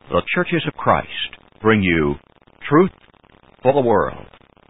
the Churches of Christ bring you Truth for the World.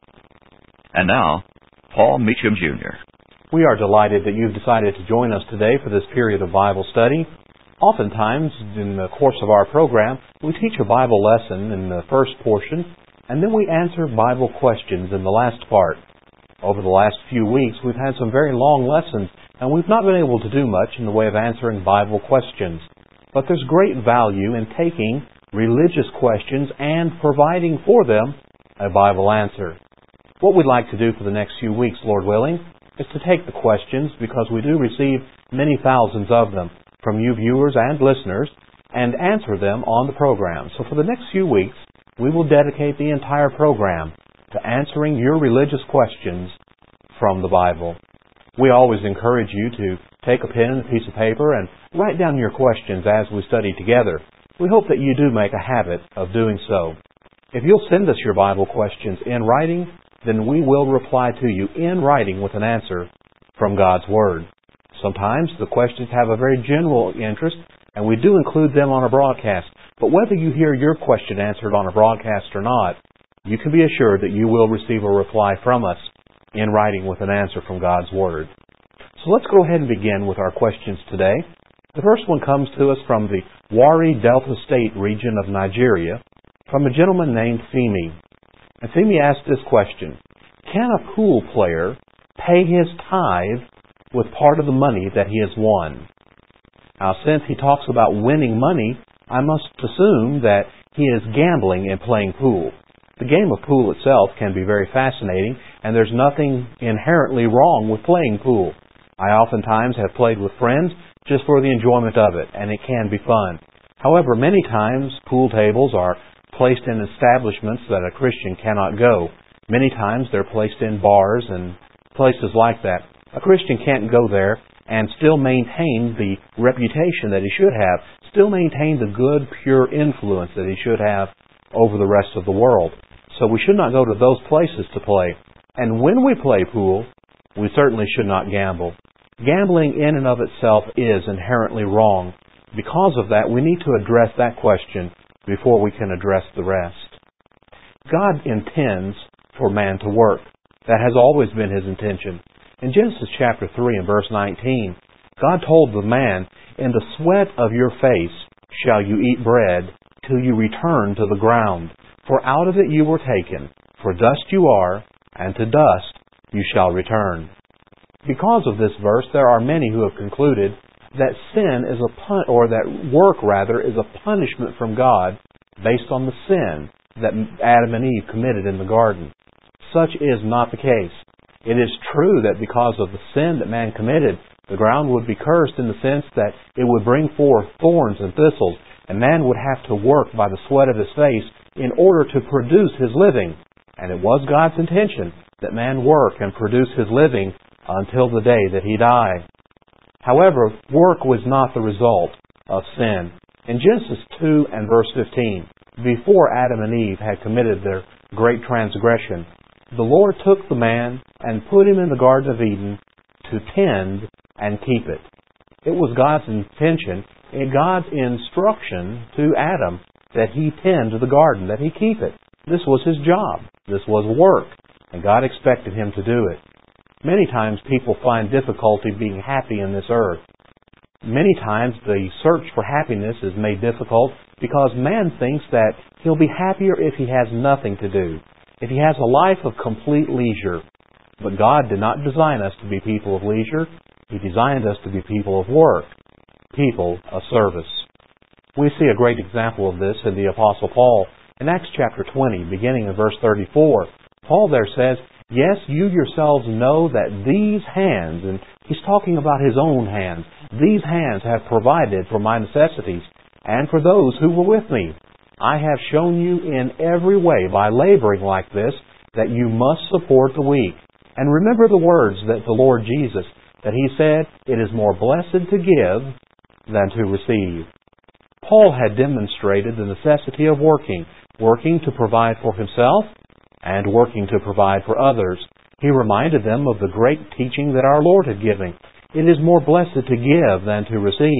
And now, Paul Meacham, Jr. We are delighted that you've decided to join us today for this period of Bible study. Oftentimes, in the course of our program, we teach a Bible lesson in the first portion, and then we answer Bible questions in the last part. Over the last few weeks, we've had some very long lessons, and we've not been able to do much in the way of answering Bible questions. But there's great value in taking religious questions and providing for them a Bible answer. What we'd like to do for the next few weeks, Lord willing, is to take the questions, because we do receive many thousands of them from you viewers and listeners, and answer them on the program. So for the next few weeks, we will dedicate the entire program to answering your religious questions from the Bible. We always encourage you to take a pen and a piece of paper and write down your questions as we study together. We hope that you do make a habit of doing so. If you'll send us your Bible questions in writing, then we will reply to you in writing with an answer from God's Word. Sometimes the questions have a very general interest, and we do include them on a broadcast. But whether you hear your question answered on a broadcast or not, you can be assured that you will receive a reply from us in writing with an answer from God's Word. So let's go ahead and begin with our questions today. The first one comes to us from the Warri Delta State region of Nigeria, from a gentleman named Femi. And Femi asked this question: can a pool player pay his tithe with part of the money that he has won? Now, since he talks about winning money, I must assume that he is gambling and playing pool. The game of pool itself can be very fascinating, and there's nothing inherently wrong with playing pool. I oftentimes have played with friends just for the enjoyment of it, and it can be fun. However, many times pool tables are placed in establishments that a Christian cannot go. Many times they're placed in bars and places like that. A Christian can't go there and still maintain the reputation that he should have, still maintain the good, pure influence that he should have over the rest of the world. So we should not go to those places to play. And when we play pool, we certainly should not gamble. Gambling in and of itself is inherently wrong. Because of that, we need to address that question before we can address the rest. God intends for man to work. That has always been His intention. In Genesis chapter 3 and verse 19, God told the man, "In the sweat of your face shall you eat bread till you return to the ground. For out of it you were taken. For dust you are, and to dust you shall return." Because of this verse, there are many who have concluded that sin is that work is a punishment from God based on the sin that Adam and Eve committed in the garden. Such is not the case. It is true that because of the sin that man committed, the ground would be cursed in the sense that it would bring forth thorns and thistles, and man would have to work by the sweat of his face in order to produce his living. And it was God's intention that man work and produce his living until the day that he died. However, work was not the result of sin. In Genesis 2 and verse 15, before Adam and Eve had committed their great transgression, the Lord took the man and put him in the Garden of Eden to tend and keep it. It was God's intention and God's instruction to Adam that he tend to the garden, that he keep it. This was his job. This was work, and God expected him to do it. Many times people find difficulty being happy in this earth. Many times the search for happiness is made difficult because man thinks that he'll be happier if he has nothing to do, if he has a life of complete leisure. But God did not design us to be people of leisure. He designed us to be people of work, people of service. We see a great example of this in the Apostle Paul. In Acts chapter 20, beginning in verse 34, Paul there says, "Yes, you yourselves know that these hands," and he's talking about his own hands, "these hands have provided for my necessities and for those who were with me. I have shown you in every way by laboring like this that you must support the weak. And remember the words that the Lord Jesus, that He said, 'It is more blessed to give than to receive.'" Paul had demonstrated the necessity of working to provide for himself and working to provide for others. He reminded them of the great teaching that our Lord had given. It is more blessed to give than to receive.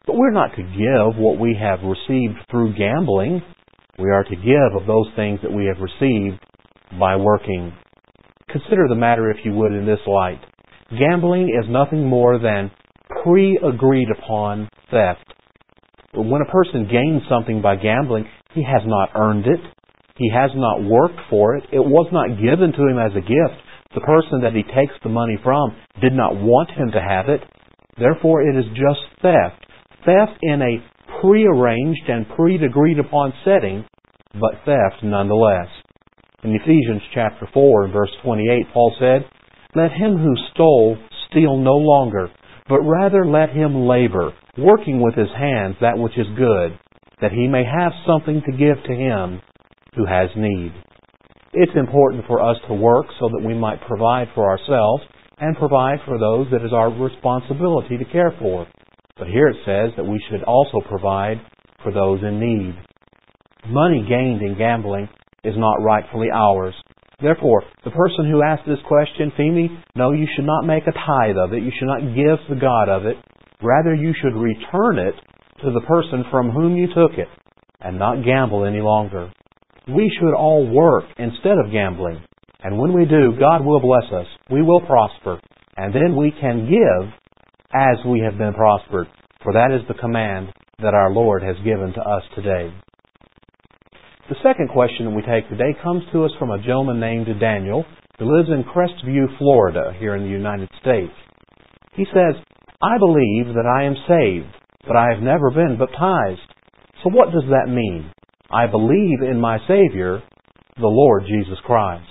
But we're not to give what we have received through gambling. We are to give of those things that we have received by working. Consider the matter, if you would, in this light. Gambling is nothing more than pre-agreed upon theft. When a person gains something by gambling, he has not earned it. He has not worked for it. It was not given to him as a gift. The person that he takes the money from did not want him to have it. Therefore, it is just theft. Theft in a prearranged and pre-agreed upon setting, but theft nonetheless. In Ephesians chapter 4 and verse 28, Paul said, "Let him who stole steal no longer, but rather let him labor, working with his hands that which is good, that he may have something to give to him who has need." It's important for us to work so that we might provide for ourselves and provide for those that is our responsibility to care for. But here it says that we should also provide for those in need. Money gained in gambling is not rightfully ours. Therefore, the person who asked this question, Femi, no, you should not make a tithe of it. You should not give to God of it. Rather, you should return it to the person from whom you took it and not gamble any longer. We should all work instead of gambling. And when we do, God will bless us. We will prosper. And then we can give as we have been prospered. For that is the command that our Lord has given to us today. The second question that we take today comes to us from a gentleman named Daniel who lives in Crestview, Florida, here in the United States. He says, "I believe that I am saved, but I have never been baptized. So what does that mean? I believe in my Savior, the Lord Jesus Christ."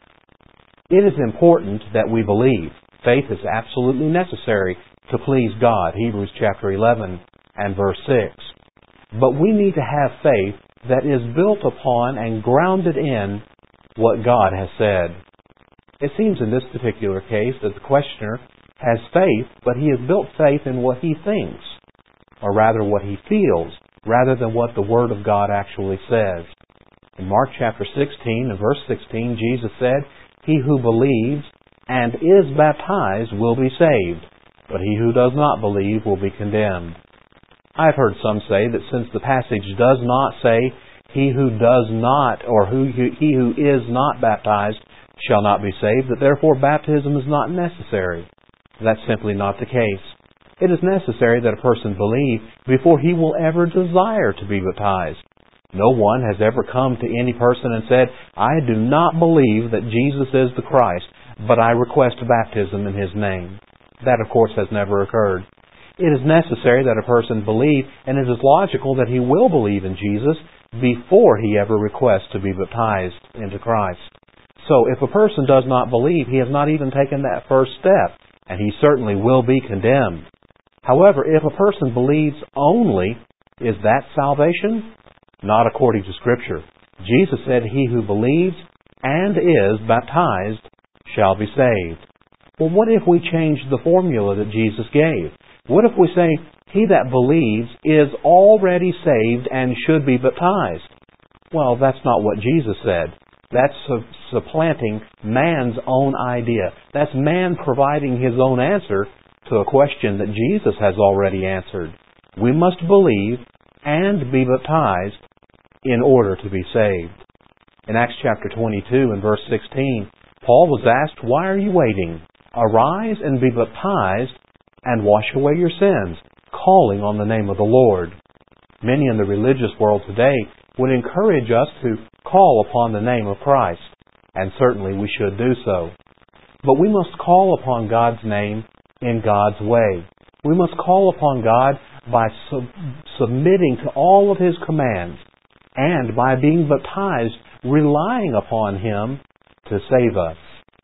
It is important that we believe. Faith is absolutely necessary to please God, Hebrews chapter 11 and verse 6. But we need to have faith that is built upon and grounded in what God has said. It seems in this particular case that the questioner has faith, but he has built faith in what he thinks, or rather what he feels, rather than what the Word of God actually says. In Mark chapter 16 and verse 16, Jesus said, "He who believes and is baptized will be saved, but he who does not believe will be condemned." I've heard some say that since the passage does not say, "He who does not," or he who is not baptized shall not be saved, that therefore baptism is not necessary. That's simply not the case. It is necessary that a person believe before he will ever desire to be baptized. No one has ever come to any person and said, "I do not believe that Jesus is the Christ, but I request baptism in His name." That, of course, has never occurred. It is necessary that a person believe, and it is logical that he will believe in Jesus before he ever requests to be baptized into Christ. So if a person does not believe, he has not even taken that first step, and he certainly will be condemned. However, if a person believes only, is that salvation? Not according to Scripture. Jesus said, "He who believes and is baptized shall be saved." Well, what if we change the formula that Jesus gave? What if we say, "He that believes is already saved and should be baptized"? Well, that's not what Jesus said. That's supplanting man's own idea. That's man providing his own answer to a question that Jesus has already answered. We must believe and be baptized in order to be saved. In Acts chapter 22 and verse 16, Paul was asked, "Why are you waiting? Arise and be baptized and wash away your sins, calling on the name of the Lord." Many in the religious world today would encourage us to call upon the name of Christ, and certainly we should do so. But we must call upon God's name in God's way. We must call upon God by submitting to all of His commands, and by being baptized, relying upon Him to save us.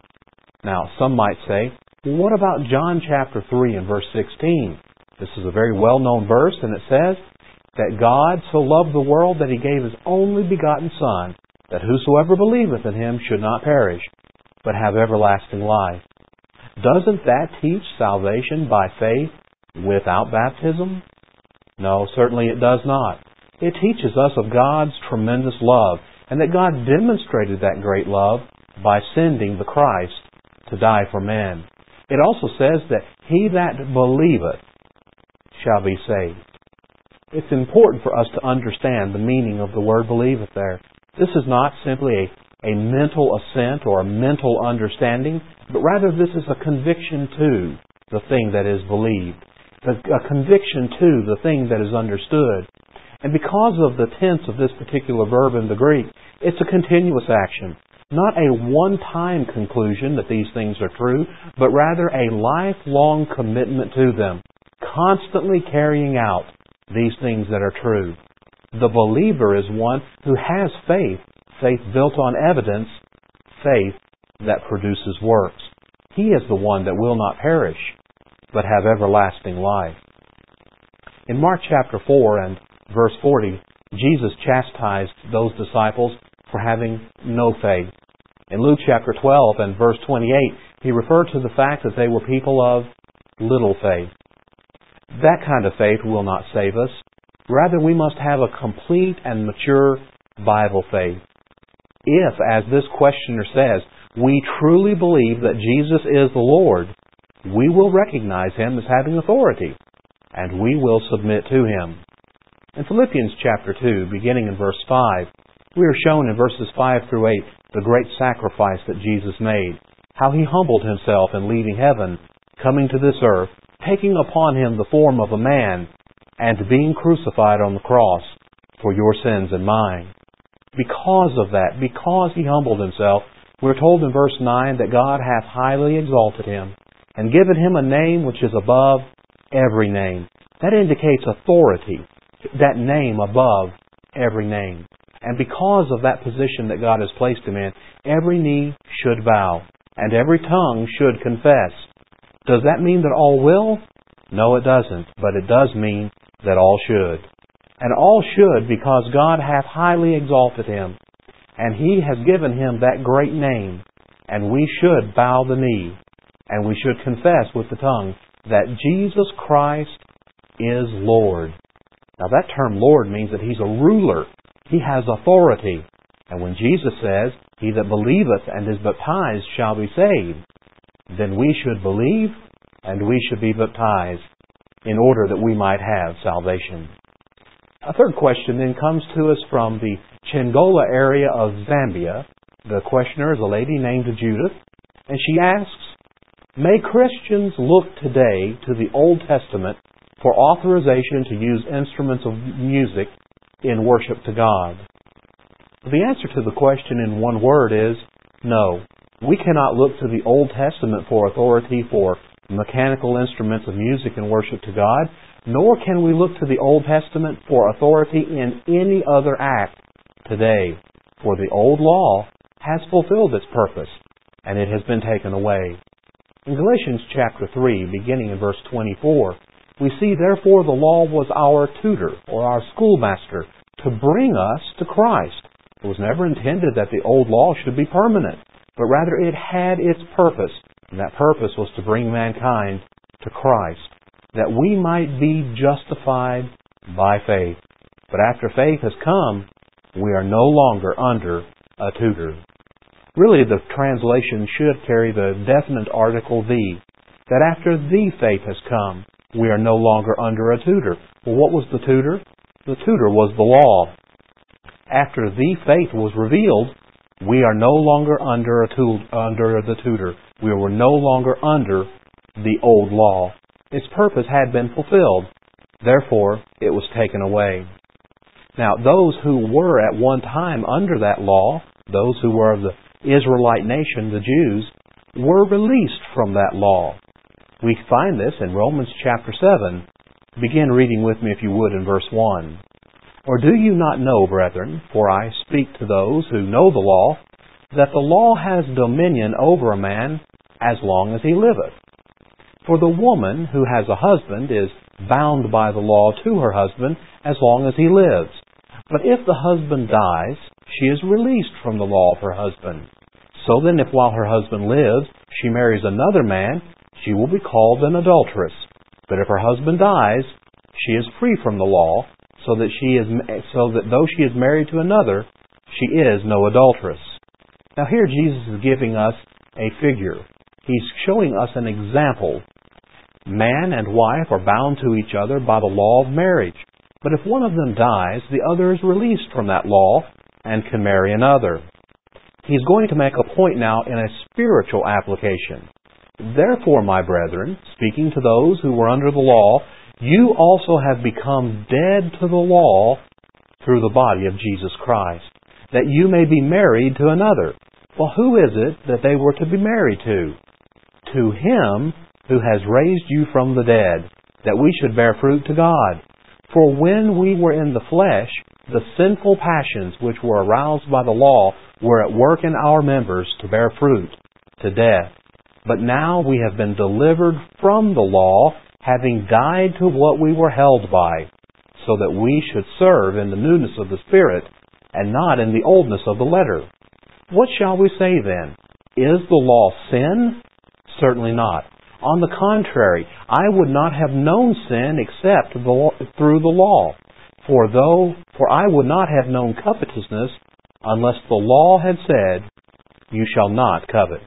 Now, some might say, well, what about John chapter 3 and verse 16? This is a very well-known verse, and it says that God so loved the world that He gave His only begotten Son, that whosoever believeth in Him should not perish, but have everlasting life. Doesn't that teach salvation by faith without baptism? No, certainly it does not. It teaches us of God's tremendous love, and that God demonstrated that great love by sending the Christ to die for men. It also says that he that believeth shall be saved. It's important for us to understand the meaning of the word believeth there. This is not simply a mental assent or a mental understanding, but rather this is a conviction to the thing that is believed, a conviction to the thing that is understood. And because of the tense of this particular verb in the Greek, it's a continuous action. Not a one-time conclusion that these things are true, but rather a lifelong commitment to them, constantly carrying out these things that are true. The believer is one who has faith, faith built on evidence, faith that produces works. He is the one that will not perish, but have everlasting life. In Mark chapter 4 and verse 40, Jesus chastised those disciples for having no faith. In Luke chapter 12 and verse 28, He referred to the fact that they were people of little faith. That kind of faith will not save us. Rather, we must have a complete and mature Bible faith. If, as this questioner says, we truly believe that Jesus is the Lord, we will recognize Him as having authority, and we will submit to Him. In Philippians chapter 2, beginning in verse 5, we are shown in verses 5 through 8 the great sacrifice that Jesus made, how He humbled Himself in leaving heaven, coming to this earth, taking upon Him the form of a man, and being crucified on the cross for your sins and mine. Because of that, because He humbled Himself, we're told in verse 9 that God hath highly exalted Him, and given Him a name which is above every name. That indicates authority, that name above every name. And because of that position that God has placed Him in, every knee should bow, and every tongue should confess. Does that mean that all will? No, it doesn't. But it does mean that all should. And all should because God hath highly exalted Him, and He has given Him that great name. And we should bow the knee, and we should confess with the tongue that Jesus Christ is Lord. Now that term Lord means that He's a ruler. He has authority. And when Jesus says, He that believeth and is baptized shall be saved, then we should believe and we should be baptized in order that we might have salvation. A third question then comes to us from the Chingola area of Zambia. The questioner is a lady named Judith, and she asks, may Christians look today to the Old Testament for authorization to use instruments of music in worship to God? The answer to the question in one word is no. We cannot look to the Old Testament for authority for mechanical instruments of music in worship to God, nor can we look to the Old Testament for authority in any other act today, for the old law has fulfilled its purpose, and it has been taken away. In Galatians chapter 3, beginning in verse 24, we see, therefore the law was our tutor, or our schoolmaster, to bring us to Christ. It was never intended that the old law should be permanent, but rather it had its purpose, and that purpose was to bring mankind to Christ, that we might be justified by faith. But after faith has come, we are no longer under a tutor. Really, the translation should carry the definite article the, that after the faith has come, we are no longer under a tutor. Well, what was the tutor? The tutor was the law. After the faith was revealed, we are no longer under the tutor. We were no longer under the old law. Its purpose had been fulfilled. Therefore, it was taken away. Now, those who were at one time under that law, those who were of the Israelite nation, the Jews, were released from that law. We find this in Romans chapter 7. Begin reading with me, if you would, in verse 1. Or do you not know, brethren, for I speak to those who know the law, that the law has dominion over a man as long as he liveth? For the woman who has a husband is bound by the law to her husband as long as he lives. But if the husband dies, she is released from the law of her husband. So then, if while her husband lives, she marries another man, she will be called an adulteress. But if her husband dies, she is free from the law, so that though she is married to another, she is no adulteress. Now here Jesus is giving us a figure. He's showing us an example. Man and wife are bound to each other by the law of marriage. But if one of them dies, the other is released from that law and can marry another. He's going to make a point now in a spiritual application. Therefore, my brethren, speaking to those who were under the law, you also have become dead to the law through the body of Jesus Christ, that you may be married to another. Well, who is it that they were to be married to? To Him who has raised you from the dead, that we should bear fruit to God. For when we were in the flesh, the sinful passions which were aroused by the law were at work in our members to bear fruit to death. But now we have been delivered from the law, having died to what we were held by, so that we should serve in the newness of the Spirit, and not in the oldness of the letter. What shall we say then? Is the law sin? Certainly not. On the contrary, I would not have known sin except through the law. For I would not have known covetousness unless the law had said, you shall not covet.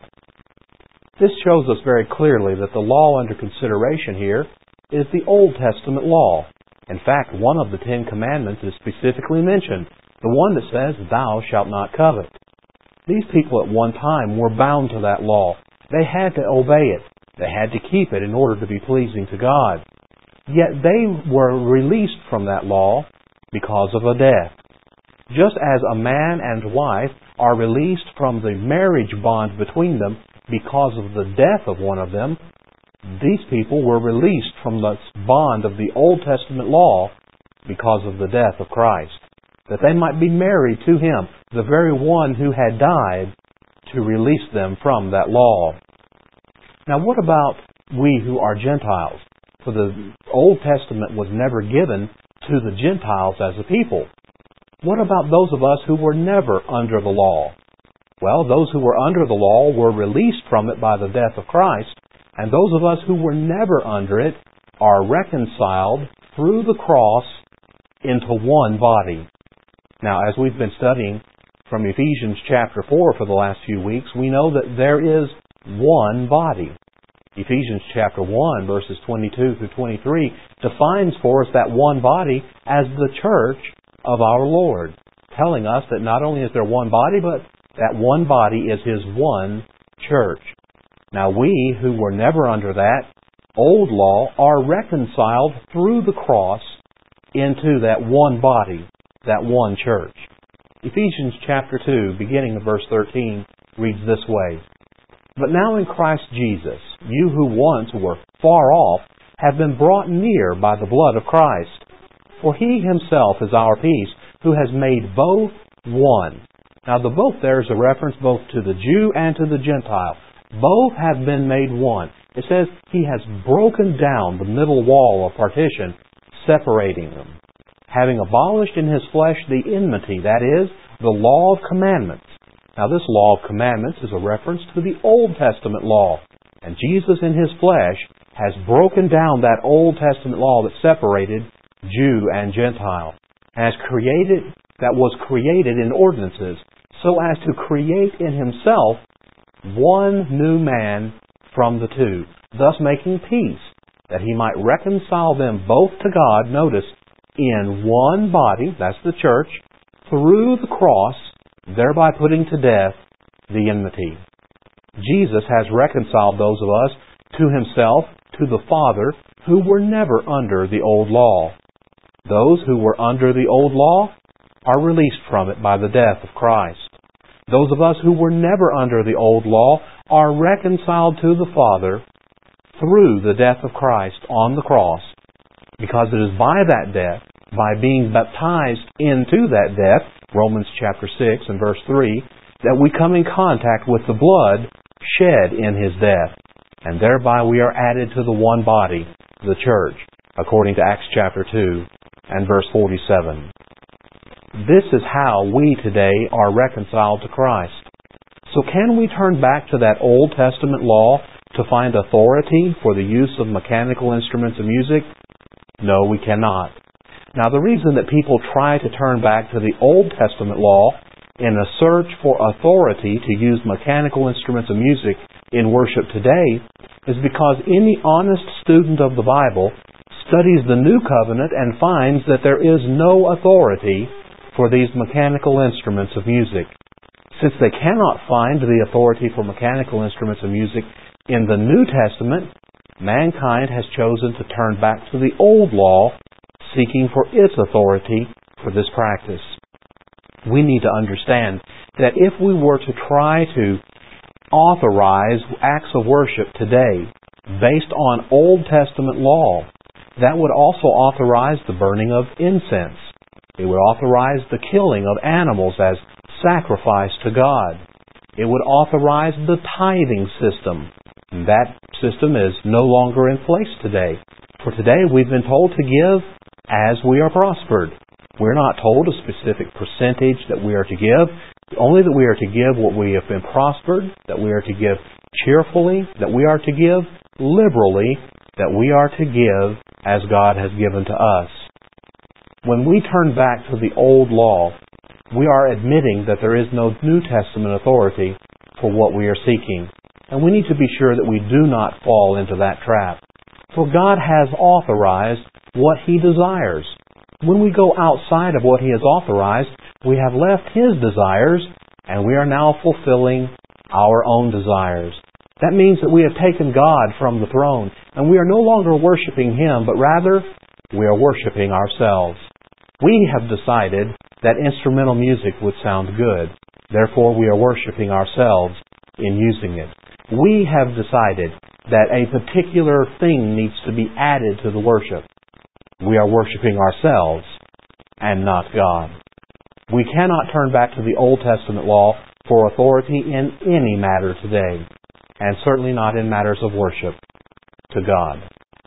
This shows us very clearly that the law under consideration here is the Old Testament law. In fact, one of the 10 Commandments is specifically mentioned, the one that says, thou shalt not covet. These people at one time were bound to that law. They had to obey it. They had to keep it in order to be pleasing to God. Yet they were released from that law because of a death. Just as a man and wife are released from the marriage bond between them because of the death of one of them, these people were released from the bond of the Old Testament law because of the death of Christ, that they might be married to Him, the very one who had died to release them from that law. Now what about we who are Gentiles? For the Old Testament was never given to the Gentiles as a people. What about those of us who were never under the law? Well, those who were under the law were released from it by the death of Christ, and those of us who were never under it are reconciled through the cross into one body. Now, as we've been studying from Ephesians chapter 4 for the last few weeks, we know that there is one body. Ephesians chapter 1, verses 22 through 23, defines for us that one body as the church of our Lord, telling us that not only is there one body, but that one body is His one church. Now we, who were never under that old law, are reconciled through the cross into that one body, that one church. Ephesians chapter 2, beginning of verse 13, reads this way, But now in Christ Jesus, you who once were far off have been brought near by the blood of Christ. For He Himself is our peace, who has made both one. Now the both there is a reference both to the Jew and to the Gentile. Both have been made one. It says He has broken down the middle wall of partition, separating them, having abolished in His flesh the enmity, that is, the law of commandments. Now this law of commandments is a reference to the Old Testament law. And Jesus in His flesh has broken down that Old Testament law that separated Jew and Gentile, that was created in ordinances, so as to create in Himself one new man from the two, thus making peace, that He might reconcile them both to God, notice, in one body, that's the church, through the cross, thereby putting to death the enmity. Jesus has reconciled those of us to Himself, to the Father, who were never under the old law. Those who were under the old law are released from it by the death of Christ. Those of us who were never under the old law are reconciled to the Father through the death of Christ on the cross, because it is by that death, by being baptized into that death, Romans chapter 6 and verse 3, that we come in contact with the blood shed in His death, and thereby we are added to the one body, the church, according to Acts chapter 2 and verse 47. This is how we today are reconciled to Christ. So can we turn back to that Old Testament law to find authority for the use of mechanical instruments of music? No, we cannot. Now, the reason that people try to turn back to the Old Testament law in a search for authority to use mechanical instruments of music in worship today is because any honest student of the Bible studies the New Covenant and finds that there is no authority for these mechanical instruments of music. Since they cannot find the authority for mechanical instruments of music in the New Testament, mankind has chosen to turn back to the Old Law, seeking for its authority for this practice. We need to understand that if we were to try to authorize acts of worship today based on Old Testament law, that would also authorize the burning of incense. It would authorize the killing of animals as sacrifice to God. It would authorize the tithing system. That system is no longer in place today. For today, we've been told to give as we are prospered. We're not told a specific percentage that we are to give, only that we are to give what we have been prospered, that we are to give cheerfully, that we are to give liberally, that we are to give as God has given to us. When we turn back to the old law, we are admitting that there is no New Testament authority for what we are seeking. And we need to be sure that we do not fall into that trap. For God has authorized what He desires. When we go outside of what He has authorized, we have left His desires, and we are now fulfilling our own desires. That means that we have taken God from the throne, and we are no longer worshiping Him, but rather we are worshiping ourselves. We have decided that instrumental music would sound good. Therefore, we are worshiping ourselves in using it. We have decided that a particular thing needs to be added to the worship. We are worshiping ourselves and not God. We cannot turn back to the Old Testament law for authority in any matter today, and certainly not in matters of worship to God.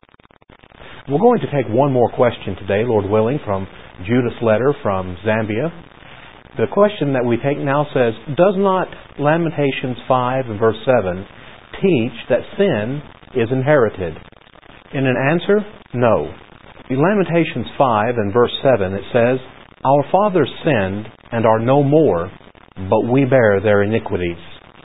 We're going to take one more question today, Lord willing, from Judith's letter from Zambia. The question that we take now says, does not Lamentations 5 and verse 7 teach that sin is inherited? In an answer, no. In Lamentations 5 and verse 7 it says, our fathers sinned and are no more, but we bear their iniquities.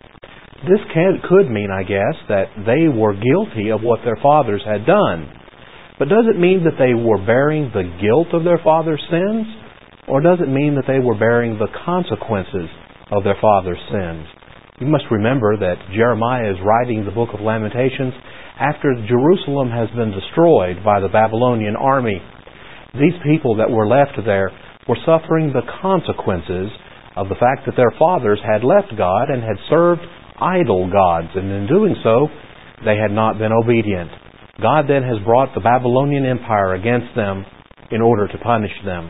This could mean, I guess, that they were guilty of what their fathers had done. But does it mean that they were bearing the guilt of their father's sins? Or does it mean that they were bearing the consequences of their father's sins? You must remember that Jeremiah is writing the book of Lamentations after Jerusalem has been destroyed by the Babylonian army. These people that were left there were suffering the consequences of the fact that their fathers had left God and had served idol gods, and in doing so, they had not been obedient. God then has brought the Babylonian Empire against them in order to punish them.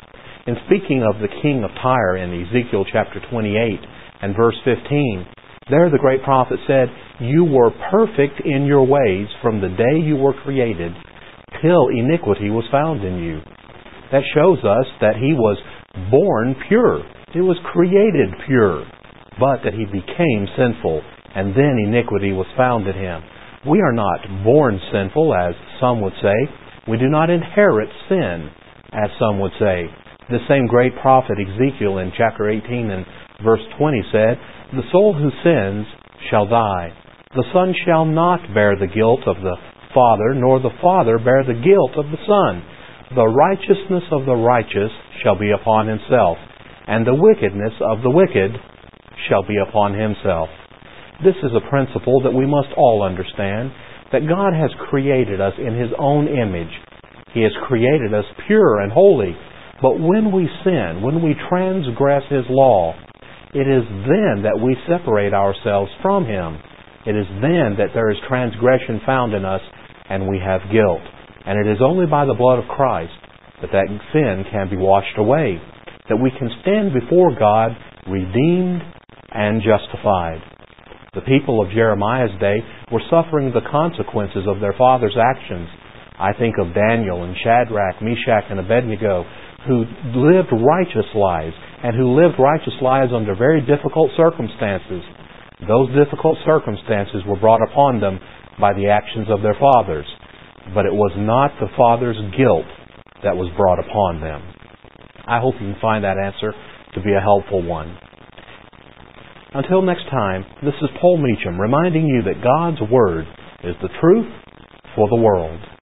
In speaking of the king of Tyre in Ezekiel chapter 28 and verse 15, there the great prophet said, you were perfect in your ways from the day you were created till iniquity was found in you. That shows us that he was born pure. He was created pure, but that he became sinful, and then iniquity was found in him. We are not born sinful, as some would say. We do not inherit sin, as some would say. The same great prophet Ezekiel in chapter 18 and verse 20 said, the soul who sins shall die. The son shall not bear the guilt of the father, nor the father bear the guilt of the son. The righteousness of the righteous shall be upon himself, and the wickedness of the wicked shall be upon himself. This is a principle that we must all understand, that God has created us in His own image. He has created us pure and holy. But when we sin, when we transgress His law, it is then that we separate ourselves from Him. It is then that there is transgression found in us and we have guilt. And it is only by the blood of Christ that that sin can be washed away, that we can stand before God redeemed and justified. The people of Jeremiah's day were suffering the consequences of their father's actions. I think of Daniel and Shadrach, Meshach, and Abednego, who lived righteous lives, and who lived righteous lives under very difficult circumstances. Those difficult circumstances were brought upon them by the actions of their fathers. But it was not the father's guilt that was brought upon them. I hope you can find that answer to be a helpful one. Until next time, this is Paul Meacham reminding you that God's Word is the truth for the world.